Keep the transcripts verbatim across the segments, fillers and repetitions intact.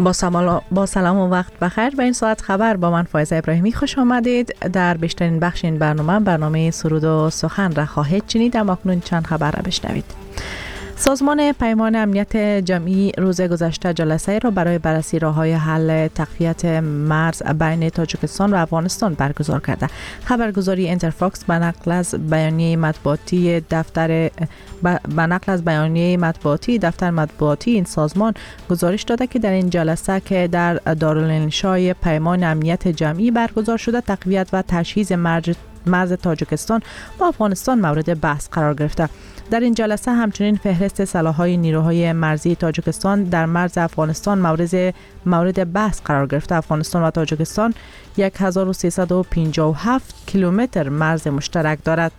با سلام با سلام و وقت بخیر. به این ساعت خبر با من فایزه ابراهیمی خوش آمدید. در بیشترین بخش این برنامه برنامه سرود و سخن را خواهید شنید. اما اکنون چند خبر را بشنوید. سازمان پیمان امنیت جمعی روز گذشته جلسه را برای بررسی راه‌های حل تقویت مرز بین تاجیکستان و افغانستان برگزار کرده. خبرگزاری اینترفاکس به نقل از بیانیه مطبوعاتی دفتر به نقل از بیانیه مطبوعاتی دفتر مطبوعاتی این سازمان گزارش داده که در این جلسه که در دارالانشای پیمان امنیت جمعی برگزار شده، تقویت و تجهیز مرز مرز تاجیکستان با افغانستان مورد بحث قرار گرفته. در این جلسه همچنین فهرست سلاح‌های نیروهای مرزی تاجیکستان در مرز افغانستان مورد مورد بحث قرار گرفته. افغانستان و تاجیکستان هزار و سیصد و پنجاه و هفت کیلومتر مرز مشترک دارد.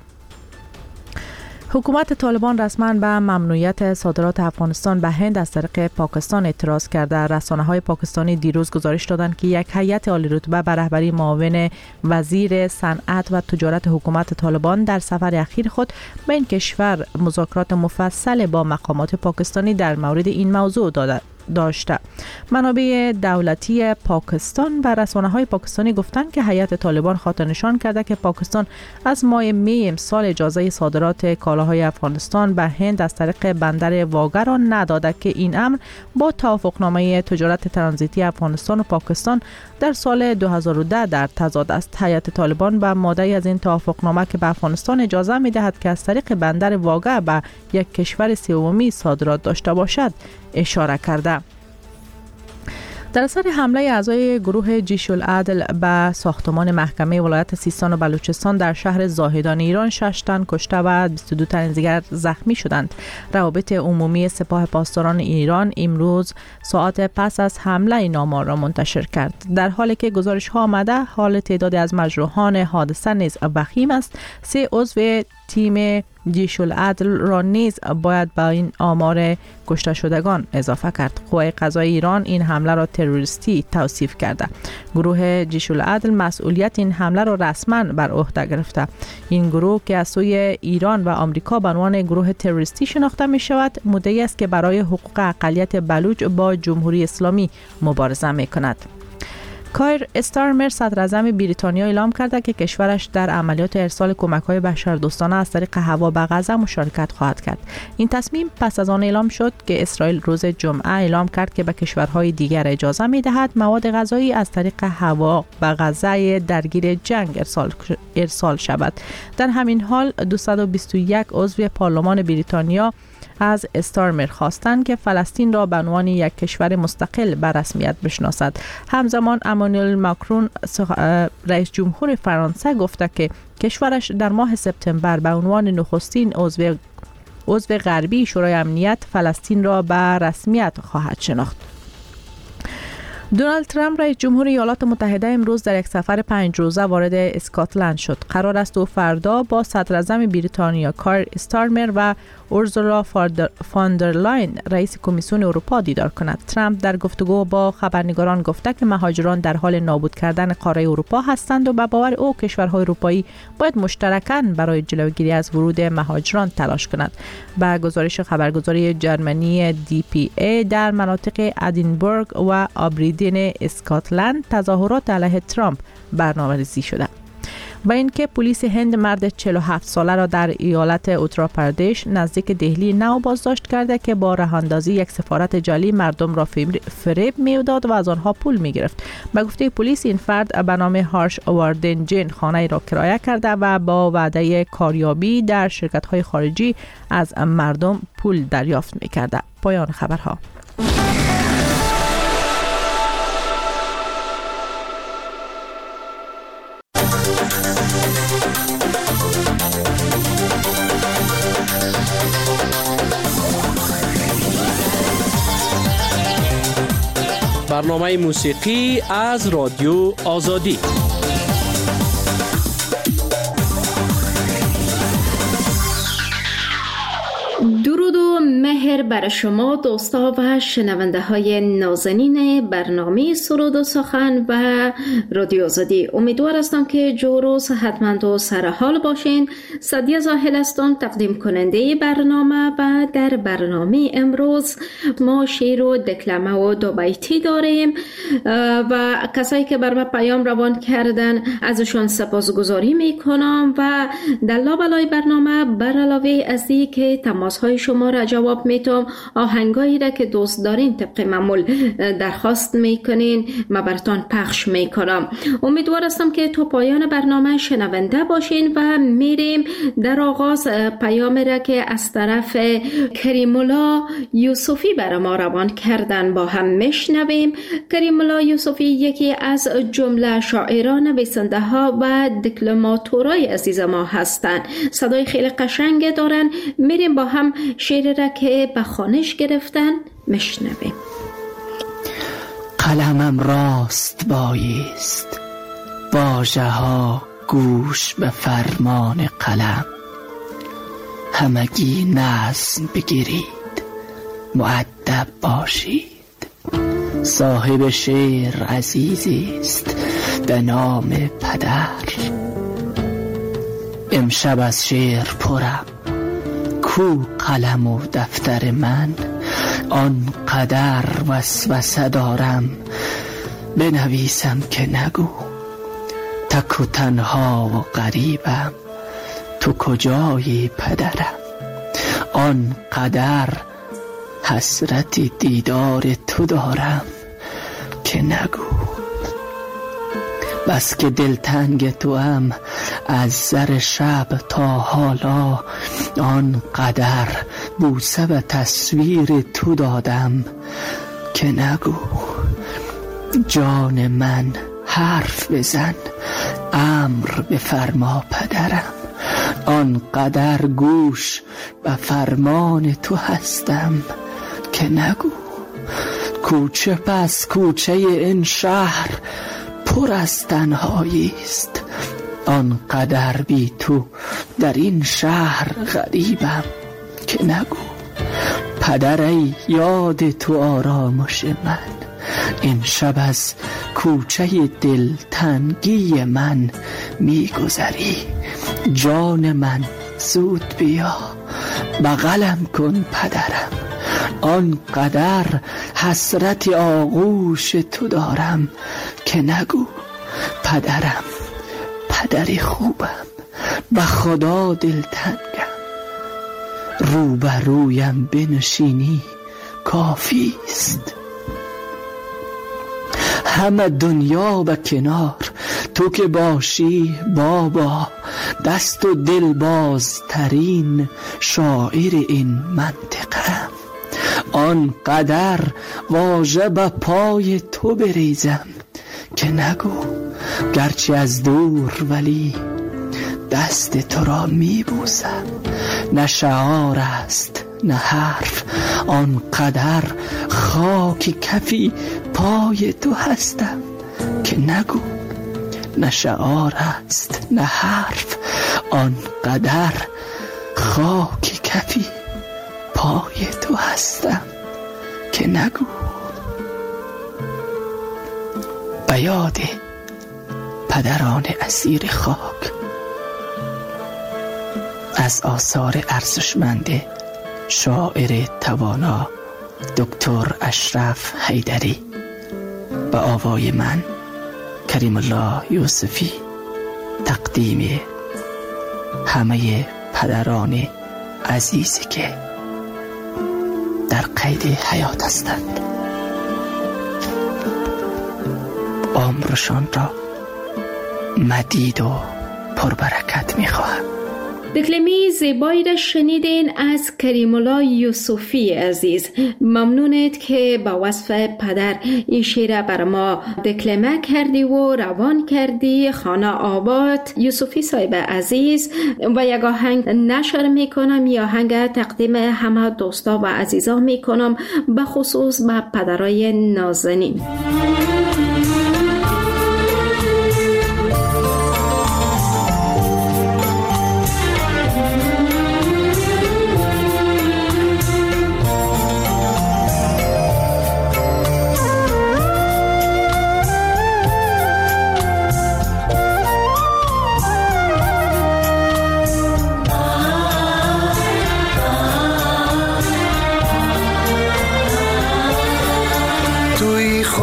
حکومت طالبان رسما به ممنوعیت صادرات افغانستان به هند از طریق پاکستان اعتراض کرده. رسانه‌های پاکستانی دیروز گزارش دادند که یک هیئت عالی رتبه به رهبری معاون وزیر صنعت و تجارت حکومت طالبان در سفر اخیر خود به این کشور مذاکرات مفصل با مقامات پاکستانی در مورد این موضوع داده داشته. منابع دولتی پاکستان و رسانه‌های پاکستانی گفتند که هیئت طالبان خاطر نشان کرده که پاکستان از ماه می امسال اجازه صادرات کالاهای افغانستان به هند از طریق بندر واگر را نداده که این امر با توافقنامه تجارت ترانزیتی افغانستان و پاکستان در سال دو هزار و ده در تضاد است. هیئت طالبان به ماده از این توافقنامه که به افغانستان اجازه می‌دهد که از طریق بندر واگر به یک کشور سومی صادرات داشته باشد اشاره کرده. در اثر حمله اعضای گروه جیش العدل به ساختمان محکمه ولایت سیستان و بلوچستان در شهر زاهدان ایران، شش تن کشته و بیست و دو تن دیگر زخمی شدند. روابط عمومی سپاه پاسداران ایران امروز ساعت پس از حمله این آمار را منتشر کرد. در حالی که گزارش ها آمده حال تعدادی از مجروحان حادثه نیز وخیم است. سه عضو تیم جیش العدل را نیز باید با این آمار کشته شدگان اضافه کرد. قوای قضایی ایران این حمله را تروریستی توصیف کرده. گروه جیش العدل مسئولیت این حمله را رسما بر عهده گرفته. این گروه که از سوی ایران و آمریکا به عنوان گروه تروریستی شناخته می شود، مدعی است که برای حقوق اقلیت بلوچ با جمهوری اسلامی مبارزه می کند. کایر استارمر صدر اعظم بریتانیا اعلام کرده که کشورش در عملیات ارسال کمک‌های بشردوستانه از طریق هوا به غزه مشارکت خواهد کرد. این تصمیم پس از آن اعلام شد که اسرائیل روز جمعه اعلام کرد که به کشورهای دیگر اجازه می‌دهد مواد غذایی از طریق هوا به غزه درگیر جنگ ارسال ارسال شود. در همین حال دویست و بیست و یک عضو پارلمان بریتانیا از استارمر خواستند که فلسطین را به عنوان یک کشور مستقل به رسمیت بشناسد. همزمان امانوئل ماکرون رئیس جمهور فرانسه گفته که کشورش در ماه سپتامبر به عنوان نخستین عضو عضو غربی شورای امنیت فلسطین را به رسمیت خواهد شناخت. دونالد ترامپ رئیس جمهور ایالات متحده امروز در یک سفر پنج روزه وارد اسکاتلند شد. قرار است او فردا با صدر اعظم بریتانیا کایر استارمر و اورسولا فاندرلاین رئیس کمیسیون اروپا دیدار کند. ترامپ در گفتگو با خبرنگاران گفته که مهاجران در حال نابود کردن قاره اروپا هستند و به باور او کشورهای اروپایی باید مشترکاً برای جلوگیری از ورود مهاجران تلاش کنند. با گزارش خبرگزاری جرمنی دی پی ای در مناطق ادینبورگ و آبریدین اسکاتلند تظاهرات علیه ترامپ برنامه‌ریزی شده. و اینکه پلیس هند مرد چهل و هفت ساله را در ایالت اتر پردیش نزدیک دهلی نو بازداشت کرده که با رهاندازی یک سفارت جعلی مردم را فریب می‌داد و از آنها پول می‌گرفت. به گفته پلیس این فرد به نام هارش واردن جین خانه را کرایه کرده و با وعده کاریابی در شرکت‌های خارجی از مردم پول دریافت می‌کرده. پایان خبرها. برنامه موسیقی از رادیو آزادی. درود و مهر بخیر بر شما دوستا و شنونده های نازنین برنامه سرود و سخن و رادیو آزادی. امیدوار هستم که جور و صحتمند و سرحال باشین. سعدیه زاهل هستم، تقدیم کننده برنامه، و در برنامه امروز ما شعر و دکلمه و دو بیتی داریم و کسایی که بر ما پیام روان کردن ازشون سپاسگزاری میکنم و در لابلای برنامه بر علاوه از این که تماس های شما را جواب میتم، آهنگایی را که دوست دارین طبق معمول درخواست میکنین ما براتون پخش میکنم. امیدوار هستم که تو پایان برنامه شنونده باشین و میریم در آغاز پیام را که از طرف کریم الله یوسفی بر ما روان کردن با هم میشنویم. کریم الله یوسفی یکی از جمله شاعران، نویسنده ها و دکلماتورای عزیز ما هستند. صدای خیلی قشنگ دارن. میریم با هم شعر را که به خوانش گرفتن میشنویم. قلمم راست بایست، واژه ها گوش به فرمان قلم. همگی نظم بگیرید، مؤدب باشید. صاحب شعر عزیزی است به نام پدر. امشب از شعر پرم، کو قلم و دفتر من. آن قدر وسوسه دارم بنویسم که نگو. تک و تنها و غریبم، تو کجایی پدرم. آن قدر حسرت دیدار تو دارم که نگو. بس که دلتنگ تو هم از سر شب تا حالا. آن قدر بوسه و تصویر تو دادم که نگو. جان من حرف بزن، امر بفرما پدرم. آن قدر گوش به فرمان تو هستم که نگو. کوچه پس کوچه این شهر پر از تنهایی است. آن قدر بی تو در این شهر غریبم که نگو. پدر ای یاد تو آرامش من، این شب از کوچه دل تنگی من میگذری. جان من زود بیا، بغلم کن پدرم. آن قدر حسرت آغوش تو دارم که نگو. پدرم پدری خوبم، به خدا دلتنگم. روبرویم بنشینی کافی است. همه دنیا به کنار، تو که باشی بابا. دست و دل بازترین شاعر این منطقه. آن قدر واژه به پای تو بریزم که نگو. گرچه از دور ولی دست تو را می بوسم. نه شعار است نه حرف، آن قدر خاک کفی پای تو هستم که نگو. نه شعار است نه حرف، آن قدر خاک کفی پای تو هستم که نگو. به یاد پدران اسیر خاک از آثار ارزشمند شاعر توانا دکتر اشرف حیدری، به آوای من کریم الله یوسفی، تقدیم همه پدران عزیزی که در قید حیات هستند. عمرشان را مدید و پربرکت می‌خواهم. دکلمه زیبایی را شنیدین از کریم الله یوسفی عزیز. ممنونید که با وصف پدر این شعر بر ما دکلمه کردی و روان کردی. خانه آباد یوسفی صاحب عزیز. و یک آهنگ نشر میکنم، یا آهنگ تقدیم همه دوستا و عزیزا میکنم، به خصوص به پدرای نازنین.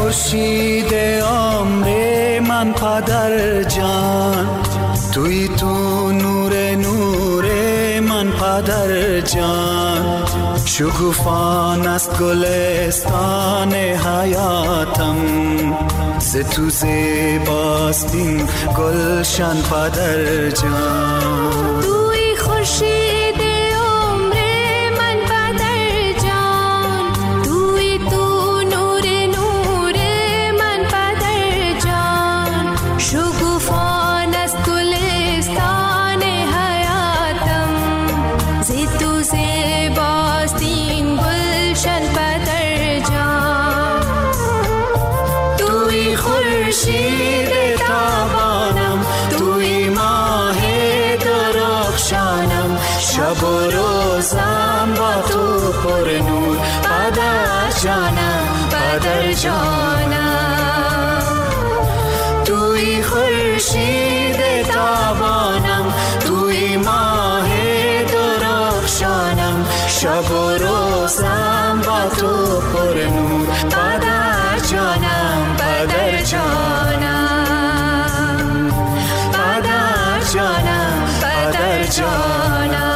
خورشید عمر من پدر جان، توی تو نور نور من پدر جان. شکوفان است گلستان حیاتم، ز تو زیباست این گلشن پدر جان. توی خورشید خورشید تابانم، توی ماه درخشانم، شب و روزم با تو پر نور پدر جانم پدر جانم. توی خورشید تابانم، توی ماه درخشانم، شب و روزم با تو پر نور پدر جانم پدر جانم پدر جانم پدر جانم.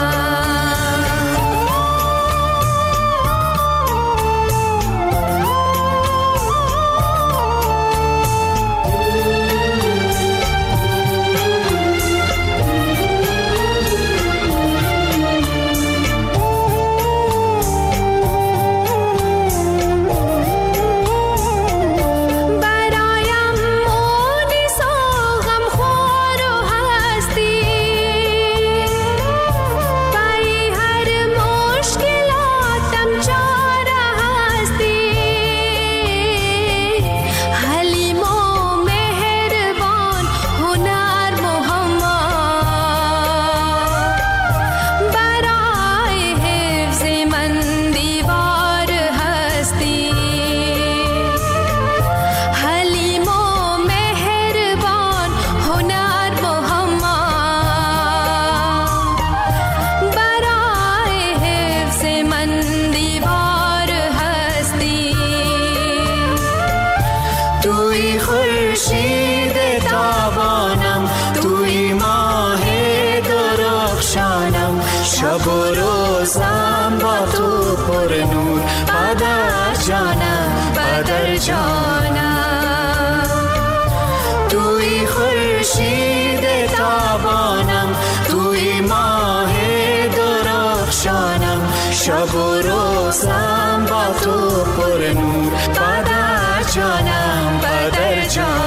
توی خورشید تابانم، توی ماه درخشانم، شب و روزم با تو پر نور پدر جانم پدر جانم. توی خورشید تابانم، توی ماه درخشانم، شب و روزم با تو پر نور پدر جانم پدر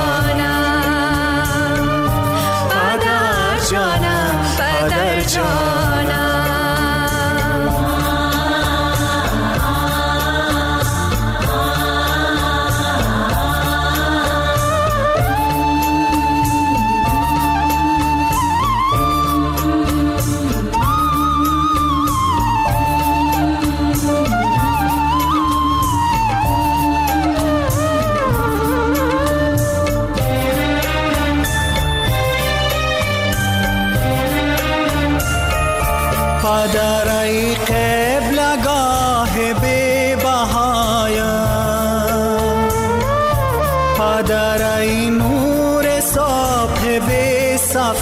جانم پدر جانم پدر جانم. پدر ای قبلگاه بی بهایم، پدر ای نور صبح بی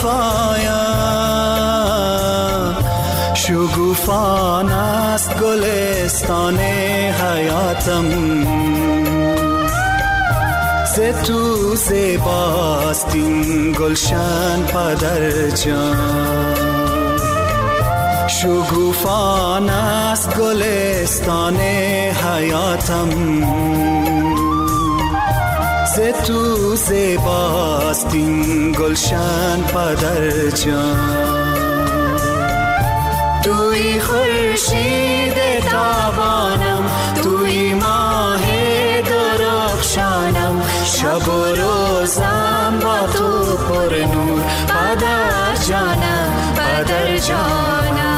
صفایم، شگوفان است گلستان حیاتم، ز تو زیباست این گلشن پدر جان. شگوفان است گلستان حیاتم، ز تو زیباست این گلشن پدر جان. توی خورشید تابانم، توی ماه درخشانم، شب و روزم با تو پر نور پدر جانم پدر جانم.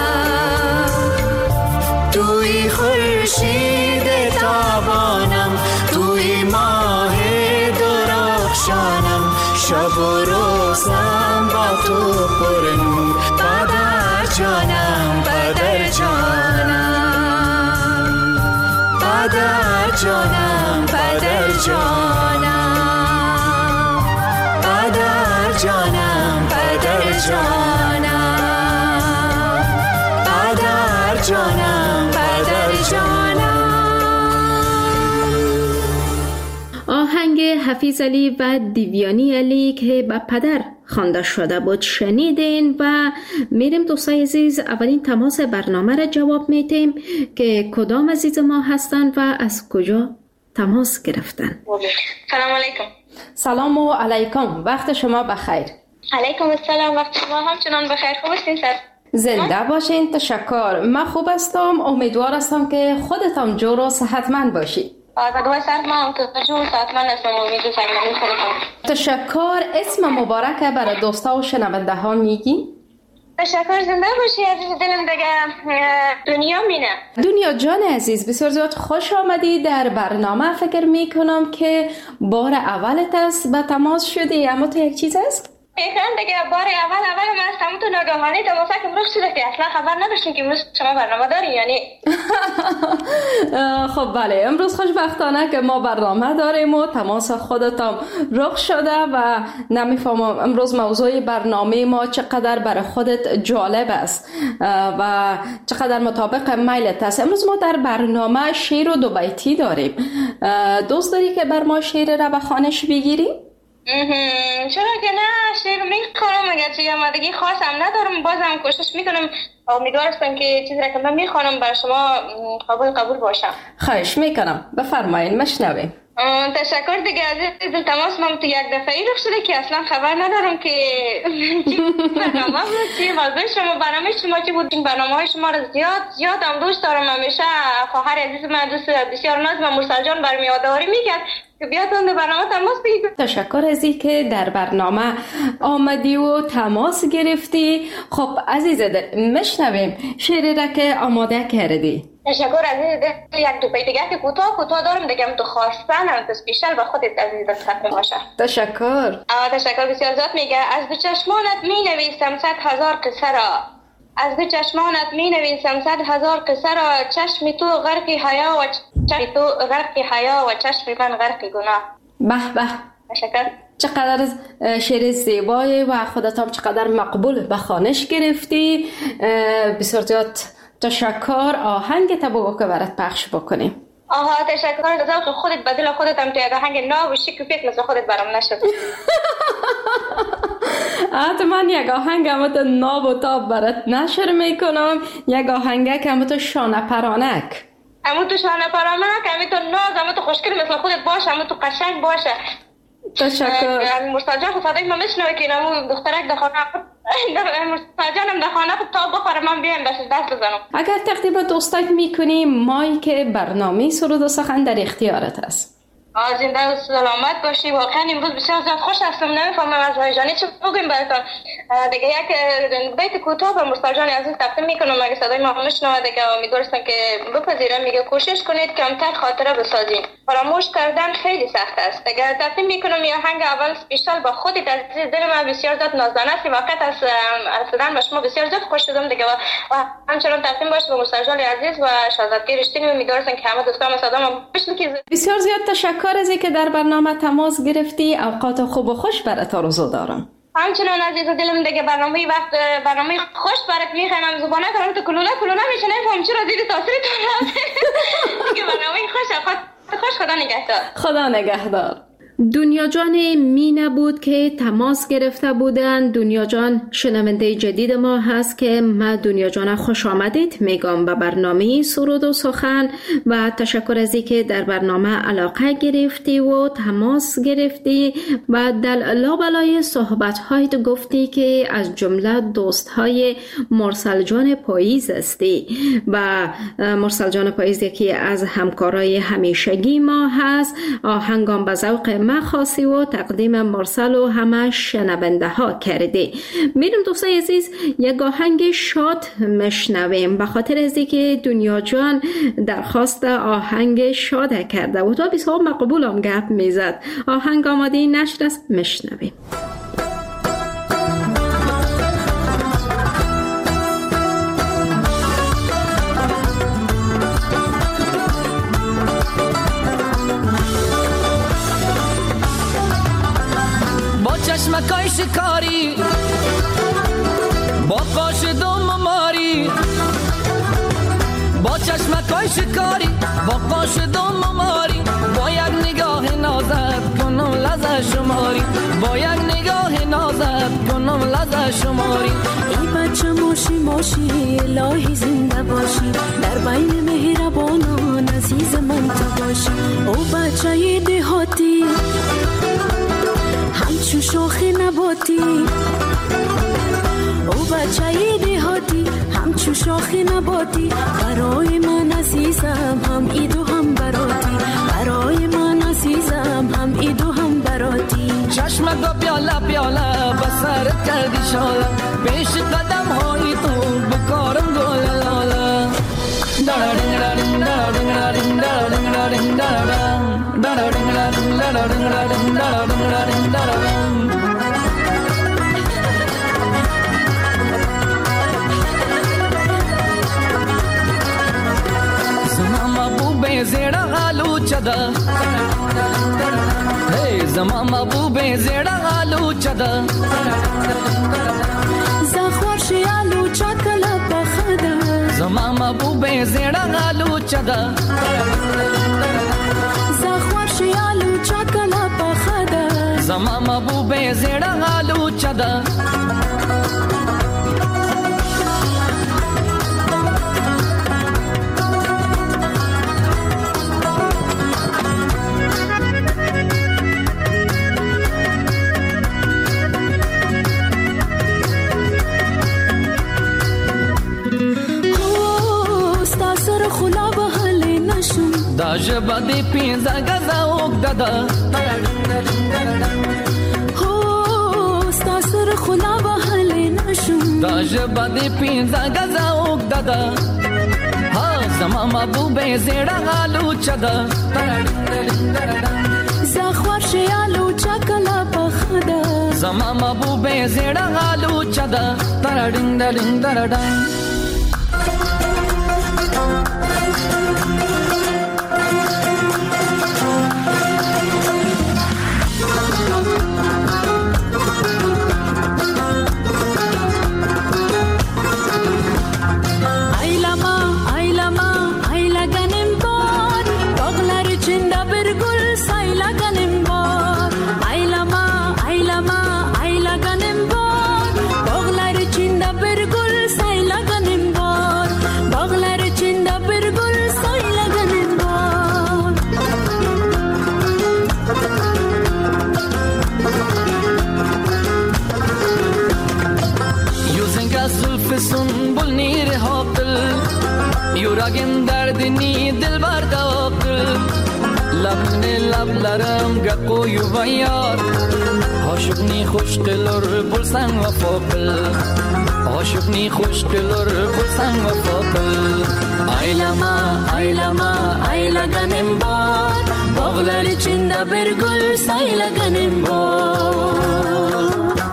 توی خورشید تابانم، توی ماه درخشانم، شب و روزم با تو پر نور پدر جانم پدر جانم پدر جانم پدر جانم. آهنگ حفیظ علی و دیویانی علی که به پدر خوانده شده بود شنیدین و میریم دوستای عزیز اولین تماس برنامه را جواب میتیم که کدام عزیز ما هستن و از کجا تماس گرفتن. سلام علیکم. سلام و علیکم، وقت شما بخیر. علیکم السلام، وقت شما همچنان بخیر. خوب هستین سر؟ زنده باشین. تشکر. من خوب هستم، امیدوار هستم که خودتان جور و صحتمند باشی. آزادوهای سر ما تو جور صحتمند هستم و امیدو سلامتی خودتان. تشکر. اسم مبارک برای دوستا و شنونده ها میگی؟ تشکر. زنده باشی عزیز دلم. دیگه دنیا مینه. دنیا جان عزیز، بسیار زیاد خوش آمدی در برنامه. فکر میکنم که بار اولت است به تماس شدی، اما تو یک چیز است؟ ایخان دیگه بار اول اول من هستم تو ناگهانی تماسه که برخ شده که اصلا خبر نداشتیم که امروز شما برنامه داری یعنی. خب بله، امروز خوشبختانه که ما برنامه داریم و تماس خودتان رخ شده و نمیفهمم امروز موضوع برنامه ما چقدر برای خودت جالب است و چقدر مطابق میلت است. امروز ما در برنامه شعر و دو بیتی داریم. دوست داری که بر ما شعر را به خوانش بگیری؟ چرا که نه، شعر میخوانم اگرچه یه آمادگی خاصم ندارم، بازم کوشش میکنم. امیدوار هستم که چیزی را که من میخوانم برای شما قبول قبول باشم. خواهش میکنم، بفرمایید مشنویم. تشکر دیگه عزیز دل. تماس من تو یک دفعه رخ شده که اصلا خبر ندارم که چی برنامه بود، چی موضوع شما، برنامه شما چی بود. برنامه های شما رو زیاد زیاد هم دوست دارم. همیشه خواهر عزیز من دوست بسیار ناز و مرسل جان برام یادآوری میکرد که بیاد اون برنامه تماس بگیرید. تشکر ازی که در برنامه آمدی و تماس گرفتی. خب عزیز دل، مشنویم شعری را که آماده کردی. تشکر عزیز دل. یک دو بیت دیگه که کوتاه کوتاه دارم دیگه، تو خواستن هم اسپیشال به خودت عزیز دل ختم باشه. تشکر. تشکر بسیار زیاد. میگه از دو چشمانت می نویسم صد هزار قصه را، از دو چشمانت می نویسم صد هزار قصه را، چشم تو غرق حیا و چشم تو غرق حیا و چشم من غرق گناه. به به. تشکر. چقدر شعر زیبایی و خودت هم چقدر مقبول به خوانش گرفتی. بسیار زیاد تشکر. آهنگ تبو که برات پخش بکنیم. آها تشکر. از که خودت بدل خودت هم تو یک آهنگ ناب و شیک و پیک مثل خودت برام نشد. حتما یک آهنگ هم تو ناب و تاب برات نشر میکنم. یک آهنگ که هم تو شانه پرانک، همو تو شانه پرانک، همو تو ناز، همو تو خوشگل مثل خودت باشه، همو تو قشنگ باشه. تشکر. مرسل جان خود صدای ما میشنوه که همو دخترک در خانه مرسل جانم در خانه خود تا بخوره من بیایم دست دست بزنم. اگر تقدیم دوستات میکنیم مایی که برنامه سرود و سخن در اختیارت است. زنده و سلامت باشی. واقعا امروز بسیار زیاد خوش هستم. نمیفهمم از هیجانی چه بگویم براتون. دیگه یک بیت کوتاه به مرسل جان عزیز تقدیم میکنم. اگه صدای ما میشنوه دیگه امیدوارم که بپذیرم. میگه کوشش کنید کمتر خاطره بسازید، فراموش کردن خیلی سخت است. دیگه تقدیم میکنم یه آهنگ اول اسپیشال با خودت عزیز دل من. بسیار زیاد نازدانه است. واقعا از رسیدن به شما بسیار زیاد خوش شدم دیگه و همچنان تقدیم باشه به مرسل جان عزیز و شاهزاده رشتینی. امیدوارم که همه دوستان صدامو بشنوید. بسیار زیاد تشکر از اینکه در برنامه تماس گرفتی. اوقات خوب و خوش برات آرزو دارم. همچنان عزیز دلم دیگه برنامه وقت برنامه خوش برات میخوام. زبانه دارم تو کلونه کلونه میشه نفهم چرا زیر تاثیر تو دیگه برنامه خوش. اوقات خوش. خدا نگهدار. خدا نگهدار. دنیا جان مینه بود که تماس گرفته بودن. دنیا جان شنونده جدید ما هست که ما دنیا جان خوش آمدید میگم به برنامه سرود و سخن و تشکر از اینکه در برنامه علاقه گرفتی و تماس گرفتی و در لابلای صحبت های تو گفتی که از جمله دوست های مرسل جان پاییز هستی و مرسل جان پاییز یکی از همکارای همیشگی ما هست. آهنگام به ذوق ما خاصی و تقدیم مرسل و همه شنونده ها کرده. میریم دوستای عزیز یک آهنگ شاد مشنویم به خاطر از اینکه دنیا جان درخواست آهنگ شاد کرده و تو بسیار مقبول هم گپ میزد. آهنگ آماده نشر است، مشنویم. چشمکای شکاری با قاش دوم ماری، با چشمکای شکاری با قاش دوم ماری، با یک نگاه نازت لحظه شماری، با یک نگاه نازت کنم لحظه شماری. ای بچه ماشی ماشی الهی زنده باشی، در بین مهربانان عزیز من تو باشی. او بچه دهاتی همچون شاخ نباتی، او بچه دهاتی همچون شاخ نباتی. برای من عزیزم هم ایدو هم براتی، برای من عزیزم هم ایدو هم براتی. چشمت با پیاله پیاله بسرت کردی شاله، پیش قدم های تو بکارم گل لاله. دارنگ دارنگ دارنگ دارنگ دارنگ دارنگ دارنگ دارنگ دارنگ دارنگ دارنگ دارنگ. زیڑا آلو چدا ہے زما محبوب زیڑا آلو چدا، زخورش آلو چکلا پخدا، زما محبوب زیڑا آلو چدا، زخورش آلو چکلا پخدا، زما محبوب زیڑا آلو چدا. داجبا دی پینزا گزا اوک دادا، هو ستاسر خلا بحل نشم. داجبا دی پینزا گزا اوک دادا، ها زما محبوب زیڑا آلو چدا، زخور شیالو چکلا پخدا، زما محبوب زیڑا آلو چدا. ترڈنگ دلنگ دردنگ سنبول نیر حاقل، یوراگم دردنی دل برداقل. لبن لبلرم گقوی و یار، عاشقنی خوش دلر بلسن و فاقل، عاشقنی خوش دلر بلسن و فاقل. ایلما ایلما ایلگنم بار، باغلر چنده برگل سایلگنم بار.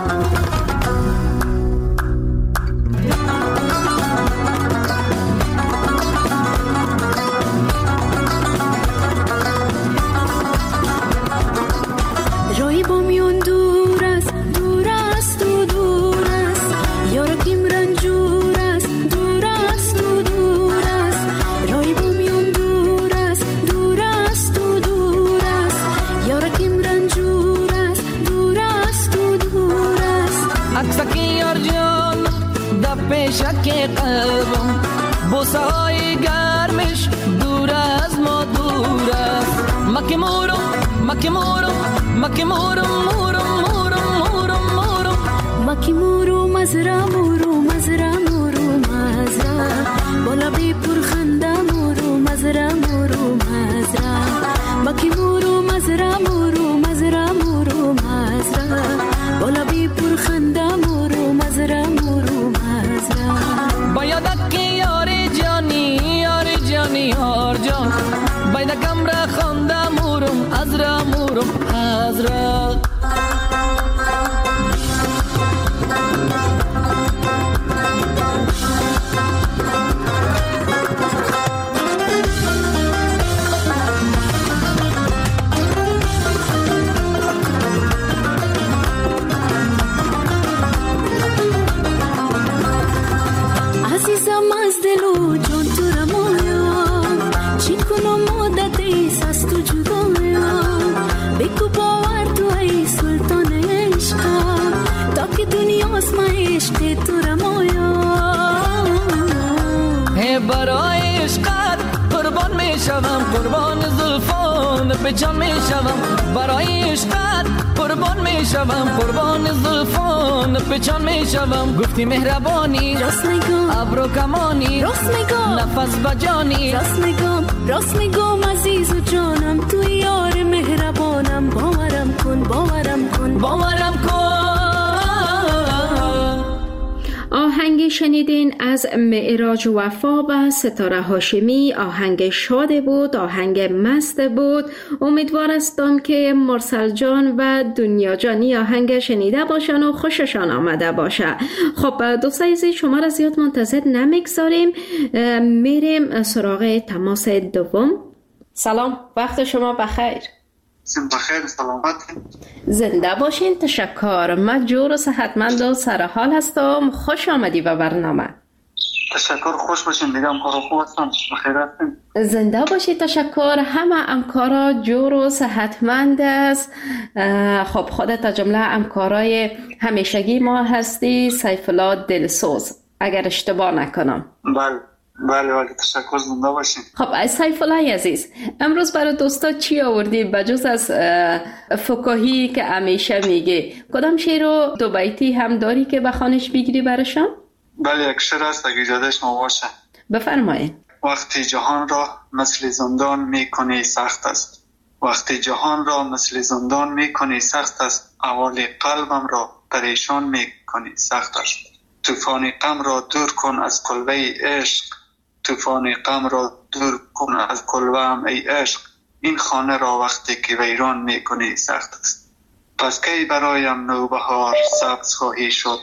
شک قلبم بوسه های گرمش دور از ما دور است. مکی مورم مکی مورم مکی مورم مورم مورم مورم مورم مکی مورو مزرا مورو مزرا مورو مزرا بالا بی پر خنده مورو مزرا مورو مزرا مکی مورو مزرا مورو مزرا مورو مزرا بالا بی پر خنده مورو مزرا مورو مزرا. باید که یاری جانی یاری جانی یار جان، باید کم را خنده مورم از را مورم از را. بگو باور تو جان می شوم برای عشقت قربان می شوم قربان زلفان پیچان می شوم گفتی مهربانی راست میگم ابرو کمانی راست میگم نفس بجانی راست میگم راست میگم عزیز و جانم تو یار مهربانم باورم کن باورم کن باورم کن. آهنگ شنیدین از معراج وفا و ستاره هاشمی. آهنگ شاد بود، آهنگ مست بود. امیدوار هستم که مرسل جان و دنیا جانی آهنگ شنیده باشن و خوششان آمده باشه. خب دوستای عزیز شما را زیاد منتظر نمیگذاریم، میریم سراغ تماس دوم. سلام، وقت شما بخیر. بخیر، سلامت. زنده باشین. تشکر. من جور و صحتمند و سرحال هستم. خوش آمدی به برنامه. تشکر، خوش باشین. دیگه همکارا خوب هستم، بخیر هستیم. زنده باشی. تشکر. همه همکارا جور و صحتمند است. خب خودت جمله همکارای همیشگی ما هستی، سیف الله دلسوز، اگر اشتباه نکنم. بله بله بله، تشکر، زنده باشین. خب از سیف الله عزیز، امروز برای دوستا چی آوردی بجز از فکاهی که همیشه میگه؟ کدام شعر و دو بیتی هم داری که بخوانش بگیری برشان؟ بله، یک شعر است اگه اجازه شما باشه. بفرمایید. وقتی جهان را مثل زندان میکنی سخت است، وقتی جهان را مثل زندان میکنی سخت است، احوال قلبم را پریشان میکنی سخت است. طوفان غم را دور کن از کلبه عشق، طوفان غم را دور کن از کلبه‌ام ای عشق، این خانه را وقتی که ویران میکنی سخت است. پس کی برایم نوبهار سبز خواهی شد،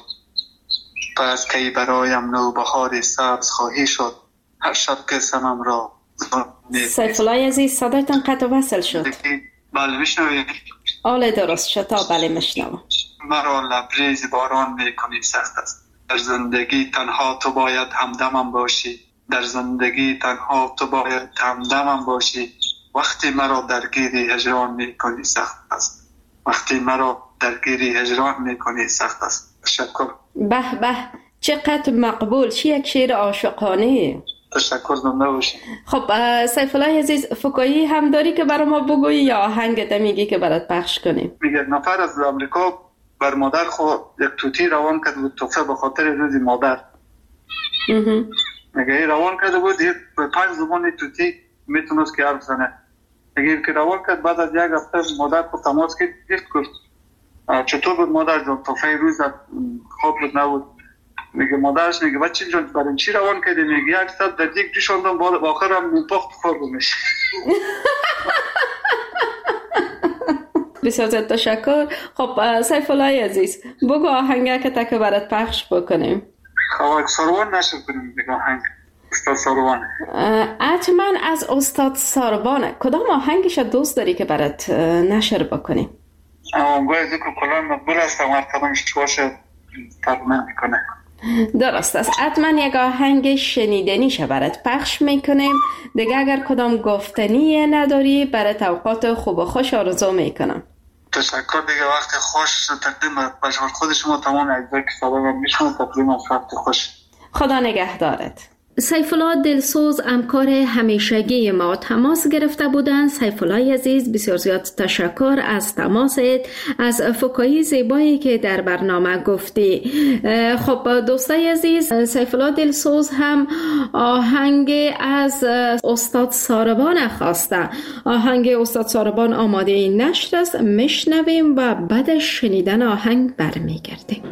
پس کی برایم نوبهار سبز خواهی شد، هر شب که سمم را سیف الله عزیز صدایتان قطع وصل شد. بله میشنوید؟ آله درست شد، تا بله میشنوم. مرا لبریز باران میکنی سخت است، در زندگی تنها تو باید همدمم باشی، در زندگی تنها تو باید همدمم باشی، وقتی مرا درگیری هجران میکنی سخت است، وقتی مرا درگیری هجران میکنی سخت است. تشکر. به به، چقدر مقبول. چی یک شعر عاشقانه. تشکر، زنده باشی. خب سیف الله عزیز، فکایی هم داری که برای ما بگویی یا آهنگت میگی که برات پخش کنیم؟ میگه نفر از امریکا بر مادر خود یک توتی روان کرد بود، تحفه به خاطر روز مادر. میگه روان کرده بود به پنج زبان توتی میتونست که حرف زنه. میگه که روان کرد، بعد از یک هفته مادر خود تماس کرد، گفت چطور بود مادر جان، تحفه روز خواب بود نبود؟ میگه مادرش میگه بچه جان برای چی روان کردی؟ میگه یک ساعت در دیگ جوشاندم، بعد آخر هم منپخت خوردمش. بسیار زیاد تشکر. خب سیف الله عزیز، بگو آهنگه که تک برات پخش بکنیم. خب ساروان نشر کنیم دیگه. آهنگ استاد ساروان. حتما از استاد ساروان. کدام آهنگش دوست داری که برات نشر بکنیم؟ آهنگای دیگه کلان مقبول است، هر کدامش باشه فرق نمیکنه. درست است. حتما یک آهنگ شنیدنیش برات پخش میکنیم دیگه. اگر کدام گفتنی نداری برات اوقات خوب و خوش آرزو میکنم. تشکر. دیگه وقت خوش تقدیم به خود شما تمام اجزای که صدا میشونم تقدیم از وقت خوش. خدا نگهدارت. سیف الله دلسوز همکار همیشگی ما تماس گرفته بودند. سیف الله عزیز بسیار زیاد تشکر از تماست، از فکایی زیبایی که در برنامه گفتی. خب دوستای عزیز، سیف الله دلسوز هم آهنگ از استاد ساروان خواسته. آهنگ استاد ساروان آماده نشر است، میشنویم و بعد شنیدن آهنگ برمیگردیم.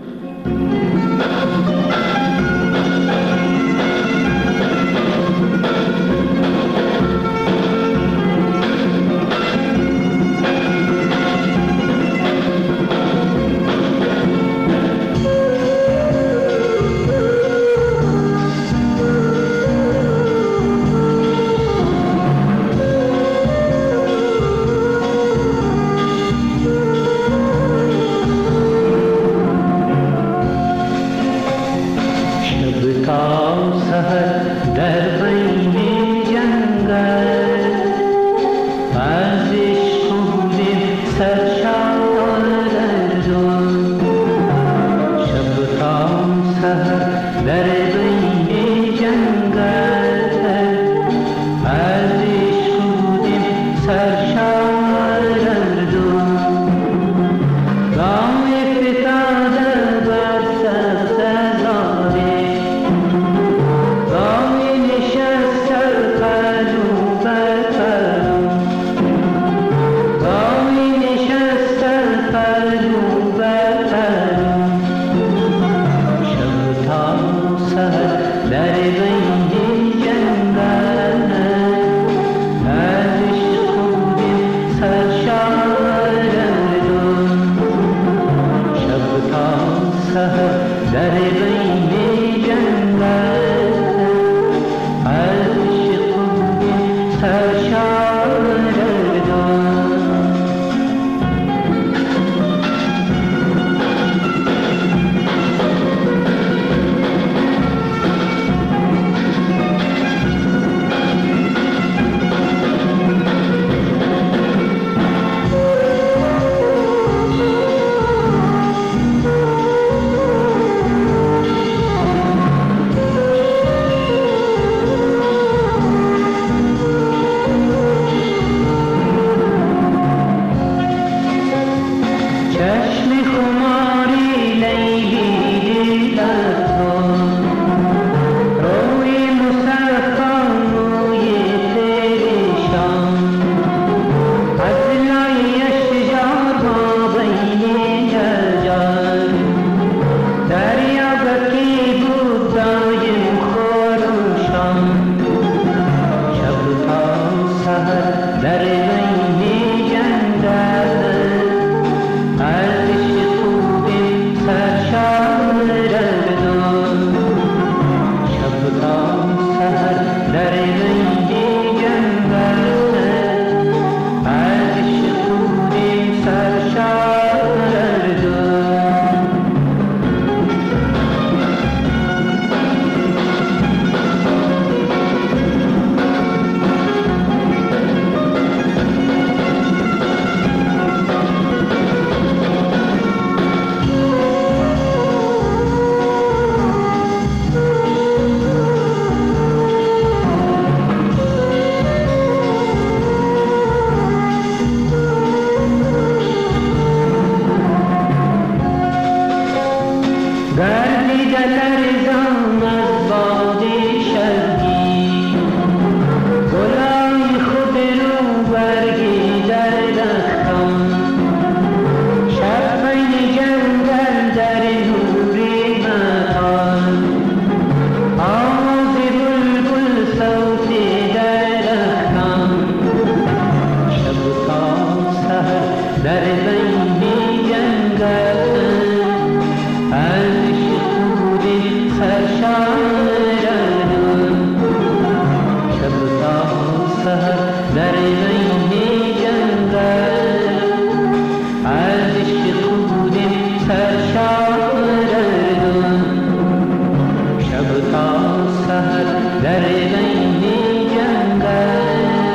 در بین جنگل از شکوری سرشان گردون شب تا سحر در بین جنگل از شکوری سرشان گردون شب تا سحر در بین جنگل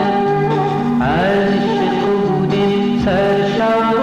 از شکوری سرشان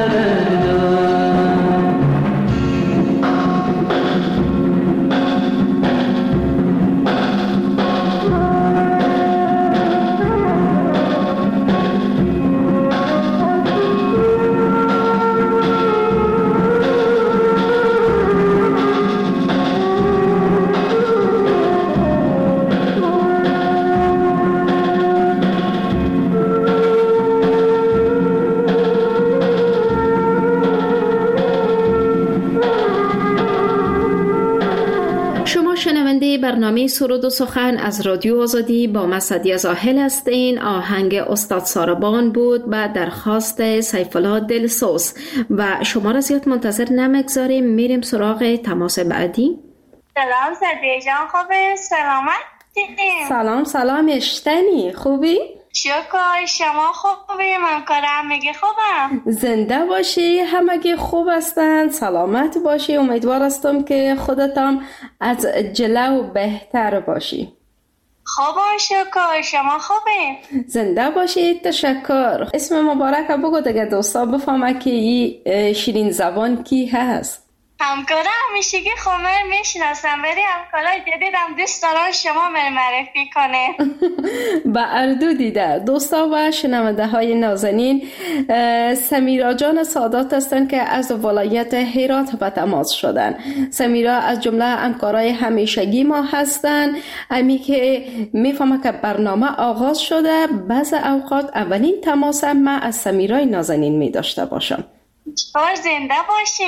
برنامه سرود و سخن از رادیو آزادی با من سعدیه زاهل هستین. آهنگ استاد ساربان بود به درخواست سیفالله دلسوز و شما را زیاد منتظر نمگذاریم، میریم سراغ تماس بعدی. سلام سعدیه جان، خوبه؟ سلامت؟ سلام سلام اشتنی، خوبی؟ شکر، شما خوبی؟ من کار همگی خوبم. زنده باشی، همگی خوب هستند، سلامت باشی. امیدوار هستم که خودتان از جلو بهتر باشی. خوبم شکر، شما خوبی؟ زنده باشی، تشکر. اسم مبارک بگو دیگه دوستا بفهمه که این شیرین زبان کی هست. همکارا همیشگی خمر میشناسم، ولی همکارای جدیدم دوست دارم شما من معرفی کنه. با اردو دیده دوستا و شنونده های نازنین، سمیرا جان سادات هستند که از ولایت هرات به تماس شدن. سمیرا از جمله همکارای همیشگی ما هستند. امی که میفهمه که برنامه آغاز شده، بعض اوقات اولین تماس ما از سمیرای نازنین می داشته باشم. بار زنده باشی.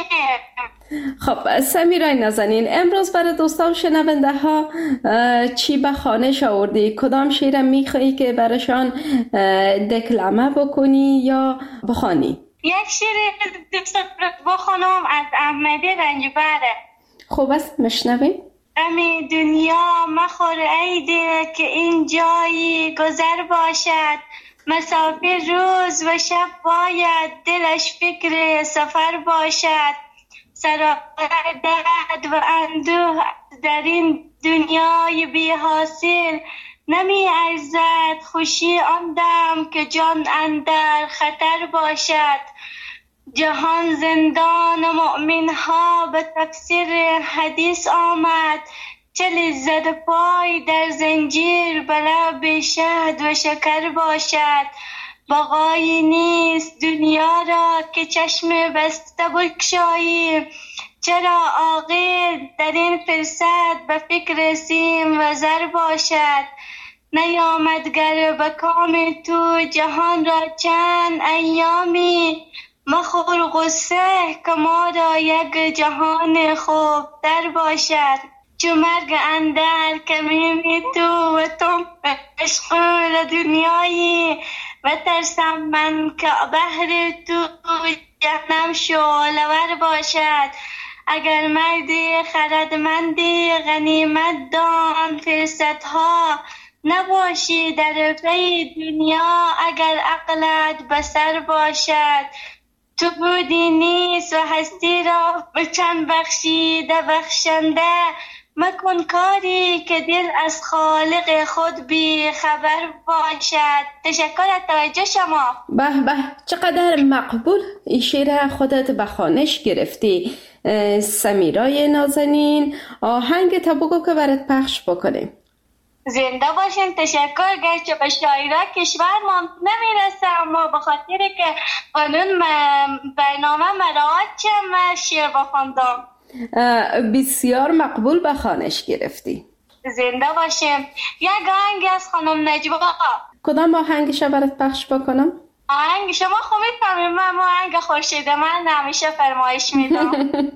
خب سمیرای نازنین، امروز برای دوستان و شنونده ها چی به خانه آوردی؟ کدام شعر میخوایی که براشان دکلمه بکنی یا بخوانی؟ یک شعر دوست بخونم از احمدی رنجبره. خوب است، مشنویم. امی دنیا مخور ای دل که این جایی گذر باشد، مسافر روز و شب باید دلش فکر سفر باشد. سرای درد و اندوه در این دنیای بی حاصل، نمی ارزد خوشی آن دم که جان اندر خطر باشد. جهان زندان مؤمن ها به تفسیر حدیث آمد، چه لذت پای در زنجیر به لب شهد و شکر باشد. بقایی نیست دنیا را که چشم بسته بگشایی، چرا عاقل در این فرصت به فکر سیم و زر باشد. نیامد گر به کام تو جهان را چند ایامی، مخور غصه که ما را یک جهان خوب در باشد. چو مرگ اندر کمینی تو و تو مشغول دنیایی، و ترسم من که بهر تو جهنم شعله‌ور باشد. اگر مردی خردمندی غنیمت دان فرصتها، نباشی در پی دنیا اگر عقلت بسر باشد. تو بودی نیست و هستی را به چند بخشیده بخشنده، مکن کاری که دل از خالق خود بی خبر باشد. تشکر از توجه شما. به به، چقدر مقبول این شعر خودت به خوانش گرفتی. سمیرای نازنین، آهنگ تا بگو که برات پخش بکنیم. زنده باشین. تشکر. گرچه به شاعرها کشور ما نمیرسه، اما به خاطر که قانون برنامه مراعات چم شعر بخوندم. بسیار مقبول به خوانش گرفتی. زنده باشیم. یک آهنگ از خانم نجوا. کدام آهنگش برات پخش بکنم؟ آهنگ شما خوب میفهمید، من آهنگ خورشید من همیشه فرمایش میدم.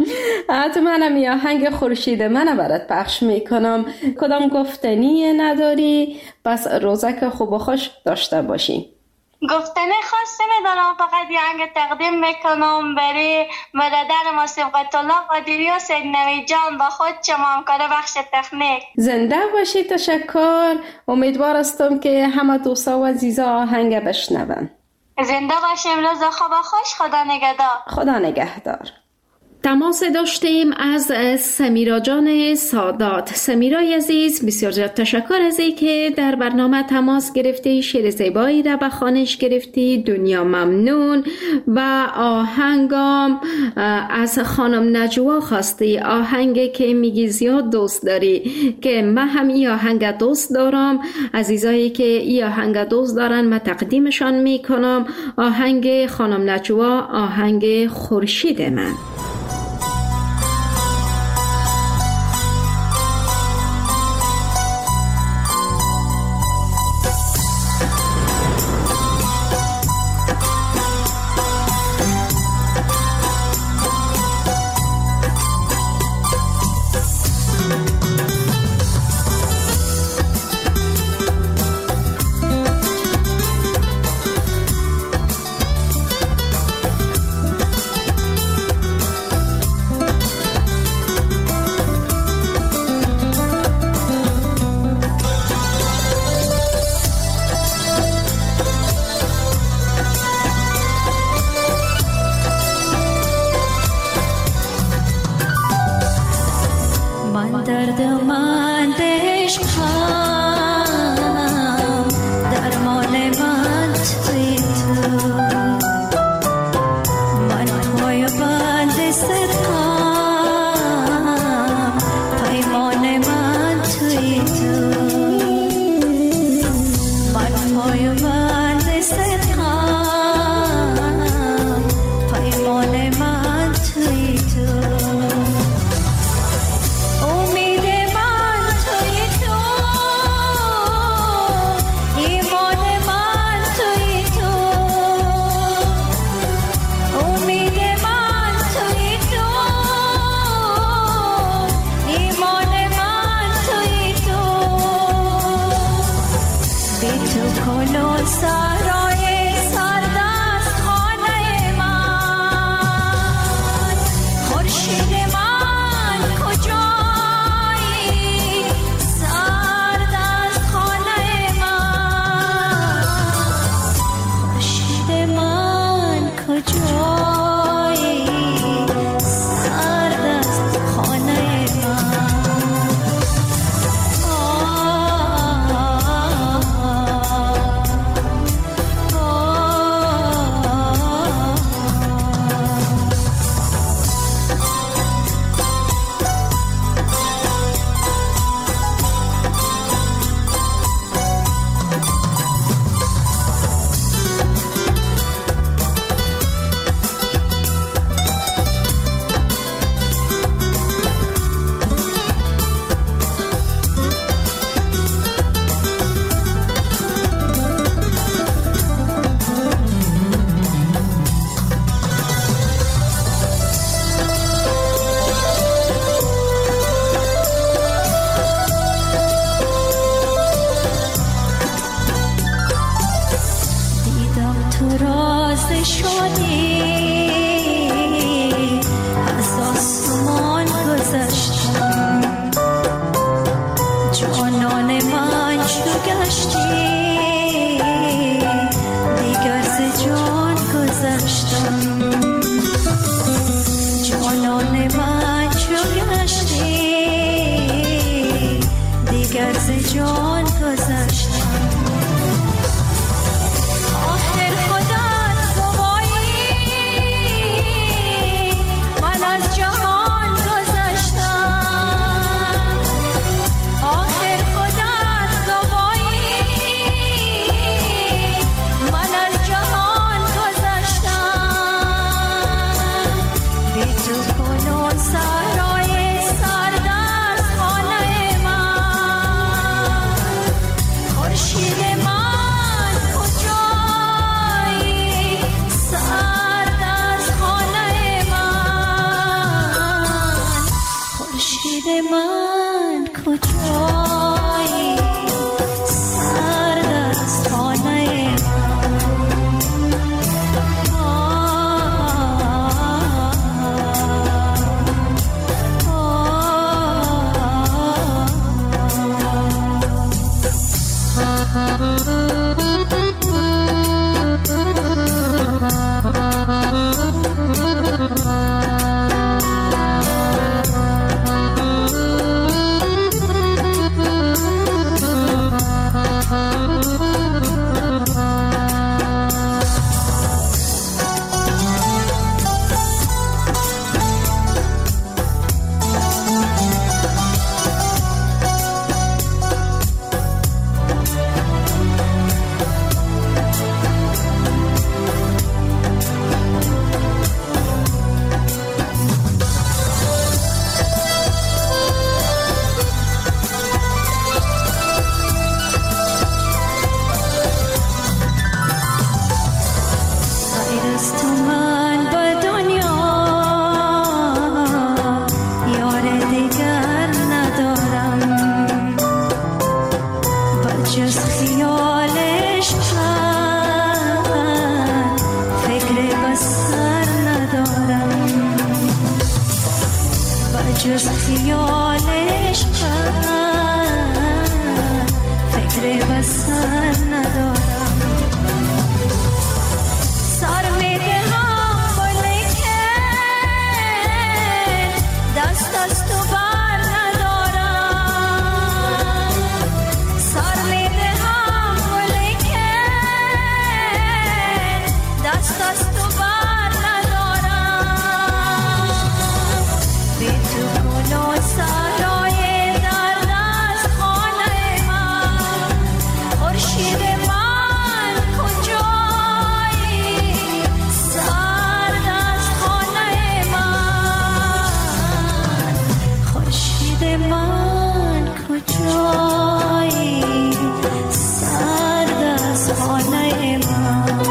حتما هم آهنگ خورشید من برات پخش میکنم. کدام گفتنی نداری، بس روزک خوب و خوش داشته باشی. گفتن خاصی ندارم، فقط یه آهنگ تقدیم میکنم برای برادر ما صبغت الله قادری و سید نوید جان با خود شما همکار بخش تکنیک. زنده باشید. تشکر. امیدوار هستم که همه دوستا و عزیزا آهنگ بشنون. زنده باشیم. روز خوب و خوش. خدا نگهدار. خدا نگهدار. تماس داشتیم از سمیرا جان سادات. سمیرا عزیز، بسیار زیاد تشکر از این که در برنامه تماس گرفتی، شعر زیبایی را به خوانش گرفتی. دنیا ممنون. و آهنگام از خانم نجوا خواستی، آهنگی که میگی زیاد دوست داری، که من هم این آهنگ دوست دارم. عزیزایی که این آهنگ دوست دارن من تقدیمشان میکنم. آهنگ خانم نجوا، آهنگ خورشید من. جز خیالش فکر وصل ندارم. سر میده هم ولیکن دست از تو بر ندارم. سر میده هم ولیکن دست از تو بر ندارم. بی تو گل و سرای درد از خانه من، خورشید من کجایی سرد از خانه من، خورشید من کجایی سرد از خانه من.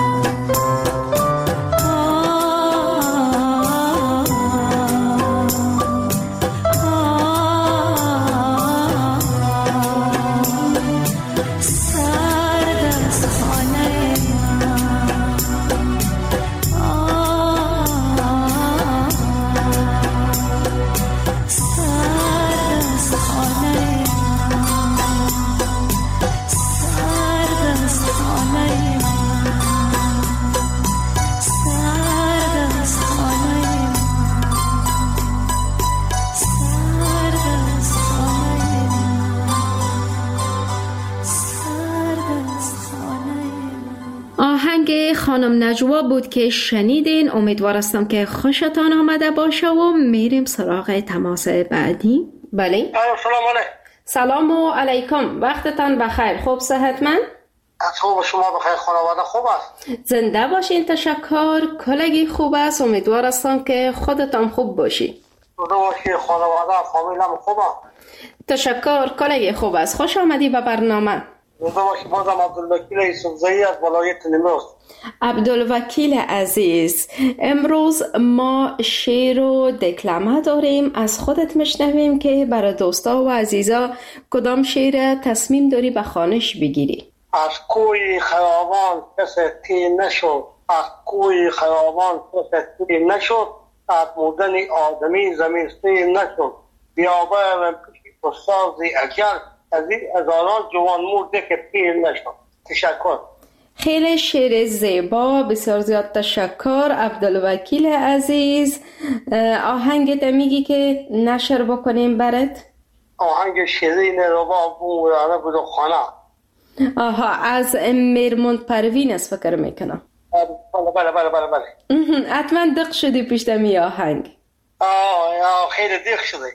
آهنگ خانم نجوا بود که شنیدین. امیدوار هستم که خوشتان آمده باشه و میریم سراغ تماس بعدی. بله سلام علیکم. سلام و علیکم، وقتتان بخیر. خوب صحتمند؟ خوب، شما بخیر؟ خانواده خوب است؟ زنده باشین. تشکر. کلگی خوب است. امیدوار هستم که خودتان خوب باشی. زنده باشی. خانواده فامیلم خوب است؟ تشکر. کلگی خوب است. خوش آمدی به برنامه. زنده باشی. بازم عبدالوکیل یوسفزایی از ولایت نیمروز. عبدالوکیل عزیز، امروز ما شعر و دکلمه داریم. از خودت میشنویم که برای دوستا و عزیزا کدام شعر تصمیم داری به خوانش بگیری؟ از کوی خیابان کسی تی نشد، از کوی خیابان کسی تی نشد، از مردن آدمی زمین تی نشد، بیابه و پیش استازی اجل، از این هزاران جوان مرده که پیر نشد. تشکر. خیلی شعر زیبا، بسیار زیاد تشکر عبدالوکیل عزیز. آهنگت میگی که نشر بکنیم برات؟ آهنگ شیرین ربا بومرانه بود خانه. آها، از میرموند پروین است فکر میکنم. بله بله بله بله بله. حتما دق شدی پشت می آهنگ. آه خیلی دق شدی.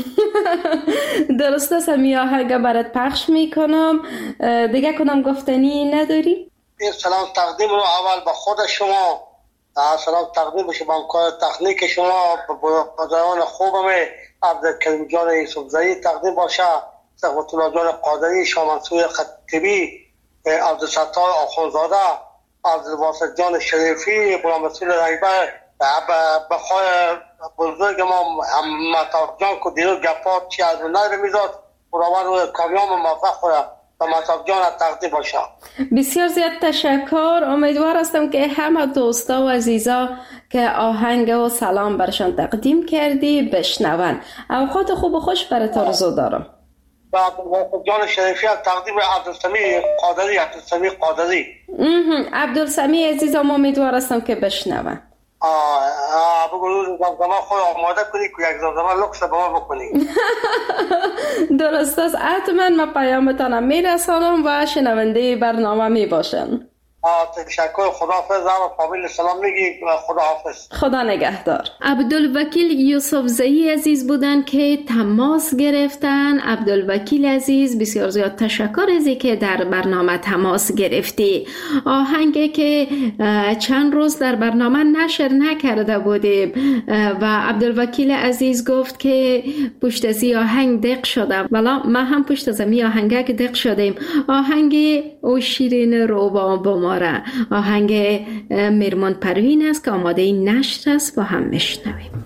درست است. می آهنگ برات پخش میکنم. دیگه کنم گفتنی نداری؟ سلام تقدیم رو اول به خود شما، سلام تقدیم بشه به همکار تکنیک شما، بزرگان خوبم عبدالکریم جان یوسفزایی تقدیم باشه، ثروت الله جان قادری، شاه منصور خطیبی، عبدالستار آخونزاده، عبدالواسط جان شریفی، غلام رسول رنگبر، بخواه بزرگ ما مطاف جان که دیرو گفات چی از نر میزاد خداوند روی کامیام موفق خورد و مطاف جان تقدیم باشه. بسیار زیاد تشکر. امیدوار هستم که همه دوستا و عزیزا که آهنگ و سلام برشان تقدیم کردی بشنون. اوقات خوب و خوش برات آرزو دارم. و عبدالواسط جان شریفی تقدیم عبدالسمی قادری. عبدالسمی قادری عبدالسمی عزیزم امیدوار هستم که بشنون. آه آه بگو روز زمزمه خود آماده کنی که یک زمزمه لکس به ما بکنی. درست است. حتما من پیامتانم میرسانم و شنونده برنامه می باشن. تشکر. خداحافظ. و فامیل سلام میگی. خداحافظ. خدا نگهدار. عبدالوکیل یوسفزایی عزیز بودن که تماس گرفتن. عبدالوکیل عزیز بسیار زیاد تشکر ازی که در برنامه تماس گرفتی. آهنگی که چند روز در برنامه نشر نکرده بودیم و عبدالوکیل عزیز گفت که پشت زی آهنگ دق شده. والا ما هم پشت زمی آهنگه که دق شدیم. آهنگ او شیرین روبا بما آهنگ میرموند پروین است که آماده نشر است. با هم میشنویم.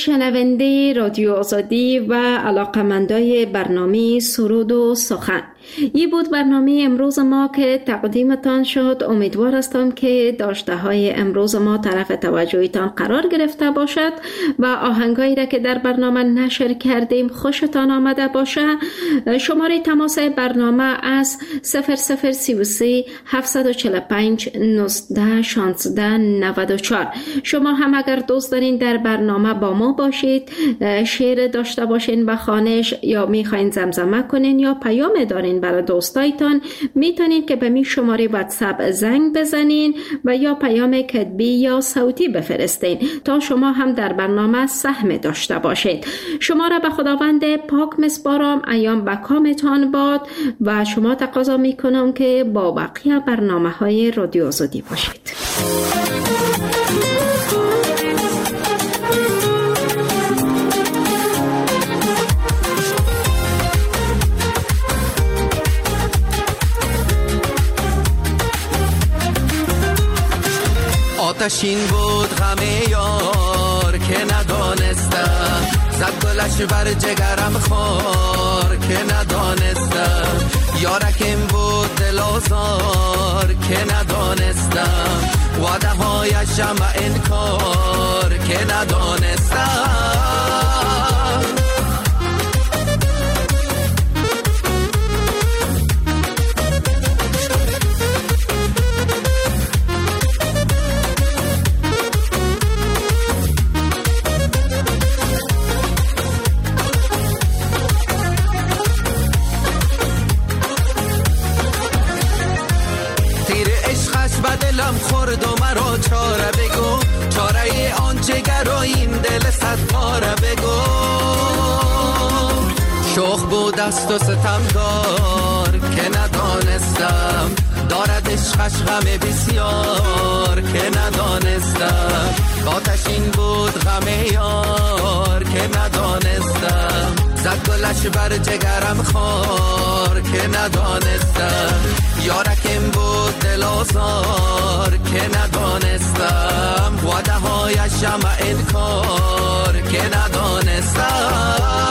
شنونده رادیو آزادی و علاقمندای برنامه سرود و سخن، این بود برنامه امروز ما که تقدیمتان شد. امیدوار هستم که داشته های امروز ما طرف توجهتان قرار گرفته باشد و آهنگایی را که در برنامه نشر کردیم خوشتان آمده باشه. شماره تماس برنامه از صفر صفر سی و سه هفتصد و چهل و پنج نوزده شانزده نود و چهار. شما هم اگر دوست دارین در برنامه با ما باشید، شعر داشته باشین به خوانش یا میخواین زمزمه کنین یا پیام دارین برای دوستایتان، میتونین که به می شماره واتساپ زنگ بزنین و یا پیام کتبی یا صوتی بفرستین تا شما هم در برنامه سهم داشته باشید. شما را به خداوند پاک مسپارم، ایام به کامتان باد و شما تقاضا میکنم که با بقیه برنامه های رادیو آزادی باشید. آتشین بود غم یار که ندانستم، زد گلش بر جگرم خار که ندانستم. یارکم بود دل آزار که ندانستم، وعده هایشم انکار که ندانستم. دلم خورد و مرا چاره بگو، چاره آن جگرایم دل صد پاره بگو. شوخ بود است و ستمگار که ندانستم، دارد عشقش غم بسیار که ندانستم. آتشین بود غم یار که ندانستم، زد گلش بر جگرم خار که ندانستم. یارکم بود دل آزار که ندانستم، وعده هایشم انکار که ندانستم.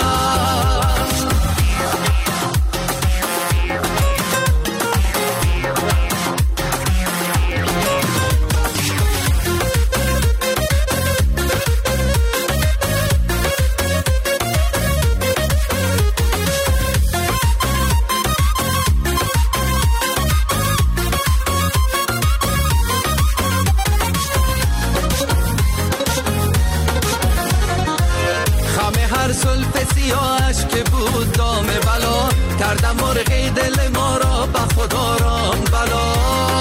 که بود دام بلا، کردم مرغی دل ما را به خدا رام بلا.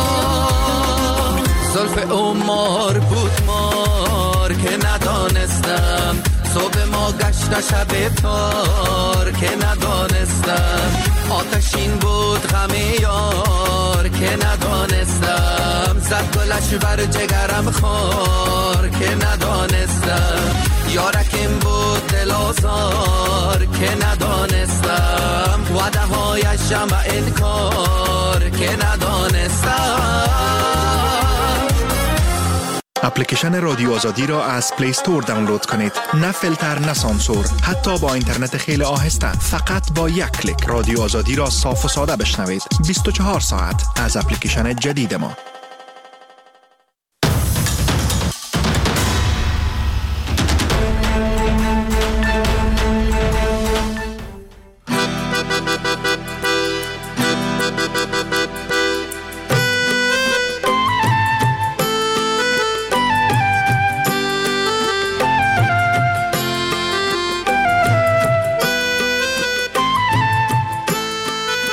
زلف او مار بود مار که ندانستم، صبح ما گشت شب تار که ندانستم. آتشین بود غم یار که ندانستم، زد گلش بر جگرم خار که ندانستم. یارکم بود دل آزار که ندانستم، وعده هایشم انکار که ندانستم. اپلیکیشن رادیو آزادی را از پلی استور دانلود کنید. نه فیلتر نه سانسور، حتی با اینترنت خیلی آهسته. فقط با یک کلیک رادیو آزادی را صاف و ساده بشنوید. بیست و چهار ساعت از اپلیکیشن جدید ما.